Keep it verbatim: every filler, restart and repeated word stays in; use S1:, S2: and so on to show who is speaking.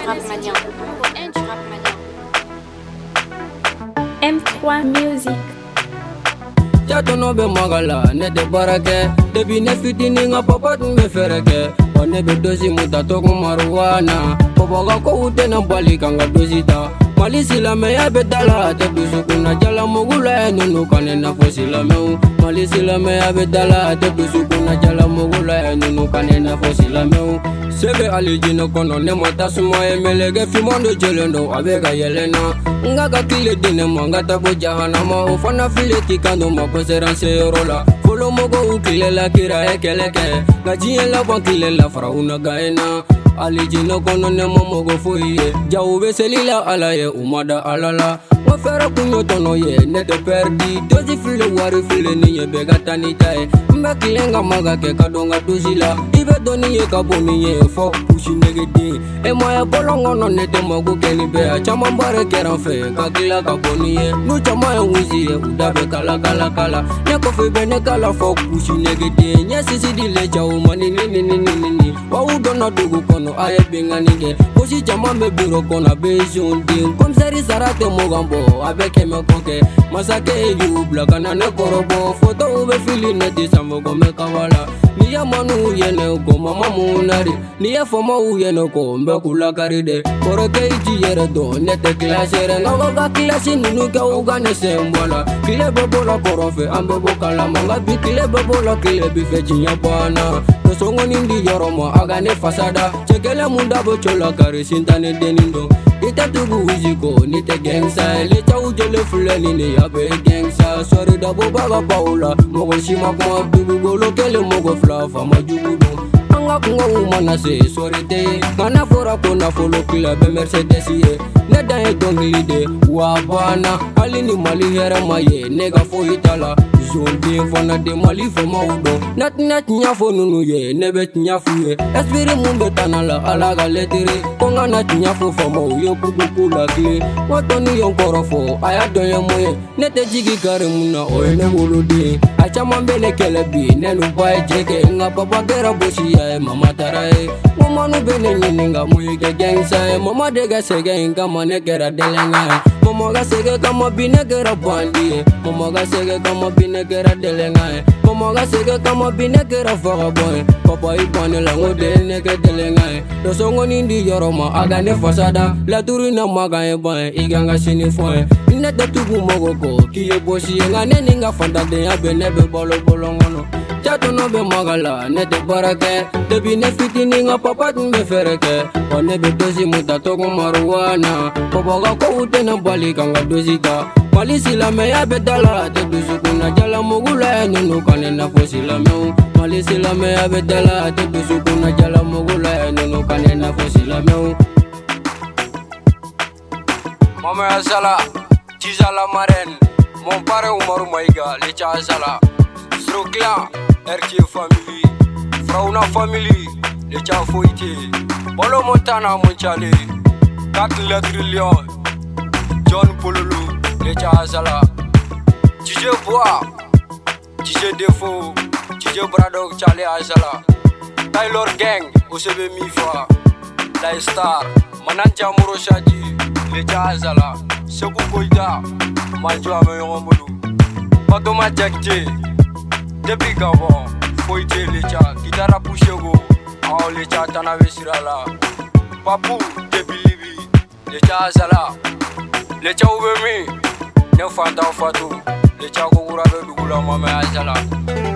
S1: Rapmania.
S2: M trois Music.
S3: Jato no be magala, ne de barake. Debi ne fitini nga papa tun be fereke. One be dosi muta toku maruana. Poboga ko ute na bali kanga dosi ta. Mali silame ya be dala te dusu kuna jala mogula e nunu kane na fo silame u. Mali silame ya be dala te dusu kuna jala mogula e nunu kane na fo silame u. Sebe alijino kono ne mata sumo e melege fimondo jelendo abega yelena. Nga ka kile dine manga tabo jahanama ufana file kikando mako seranse yorola. Folo mogo ukile la kira e keleke. Gajie la bankile la farauna gaena. Alijino kono ne mogo fuye. Jaube selila alaye umada alala. Wafera kunyo tono ye ne de perdi. Dozi file wari file niye bega tanitae. Mbe kilenga maga ke kadonga dozila. Ibe doni ye kaboni ye fo pushi negedi. E moya bolongo no ne de mogo keni bea. Chama mbare keran fe kakila kaboni ye. Nu chama ya wizi ye udabe kala kala kala. Ne kofi bene kala fo pushi negedi. Nye sisi di lecha umani nini nini nini. Wa udona dugu kono aye binga nige. Pushi chama me biro kona bejundi. Komseri sarate mogambo abeke me koke. Masake yu blakana ne korobo. Foto ube fili ne disambo kome kawala. Niya manu yene uko mama munari. Niya foma uyene uko mbe kula karide. Koroke iji yere do nete klasere. Ngagoga klasi nunuka uga nese mbwala. Kile bebola korofe ambe bokala. Manga bi kile bebola kile bife chinya bana. Tosongo nindi yoroma aga ne fasada. Chekele munda bochola kari sintane denindo. Ita tugu wiziko nite gangsa. Lecha ujele fulani ni yabe gangsa. Sorry dabo baga paula. Mogo shima kuma dugu golo kele mogo flafa majugudu. Anga kunga umana se sorry te. Ngana fora kona folo kila be Mercedes ye. Neda e donglide wabana. Alini mali hera maye nega fo hitala. Zonde fana de mali fo maudo. Nat nat nyafo nunu ye nebe nyafu ye. Espiri mumbe tanala alaga letere. Konga nat nyafo fo mau yo kuku la kle. Watoni yon korofo aya doye moye. Nete jigi kare muna oye ne wolode. Acha mambele kelebi nenu bae jeke. Nga papa gera boshi ya e mama tarae. Mama nu bene nyini nga muye ke gangsa e. Mama dega sege inga mane gera delenga e. Mama ga sege kama bine gera bandi e. Mama ga sege kama bine gera delenga e. Mama ga sege kama bine gera vagabond e. Papa ipane la ngode neke delenga e. Dosongo nindi yoroma aga ne fasada. La turi na maga e ba e. Iga nga sini fo e. Nete tugu mogo ko kiye boshi e. Nga neni nga fanda de ya be nebe bolo bolo ngono. Jato no be magala ne de barake. Debi ne fitini nga papa tun be fereke. One be dozi muta toku maruana. Poboga ko ute na bali kanga dozi ta. Mali silame ya be dala te dusu kuna jala mogula e nunu kane na fo silame u. Mali silame ya be dala te dusu kuna jala mogula e nunu kane na fo silame u. Mama ya sala, Tizala Marraine. Mon pare Umaru Maiga, Lecha Azala. Srokla, R T family. Frauna family, Lecha Foite. Bolo Montana Monchale. quatre trillions. John Pololo, Lecha Azala. Tije Bois, Tije Defo, Tije Bradog Chale Azala. Taylor Gang, O C B Mifa. La Star, Mananja Moroshadi, Lecha Azala. Sekou Koida, Manjo Amayomolu. Patoma Jakte, Depi Gabon, Foite Lecha, Kitara Pushego, Ao Lecha Tanave Sirala. Papu, Depi Libi, Lecha Azala. Lecha Ubemi, Nefanta Fatu, Lecha Kukura Dugula Mame Azala.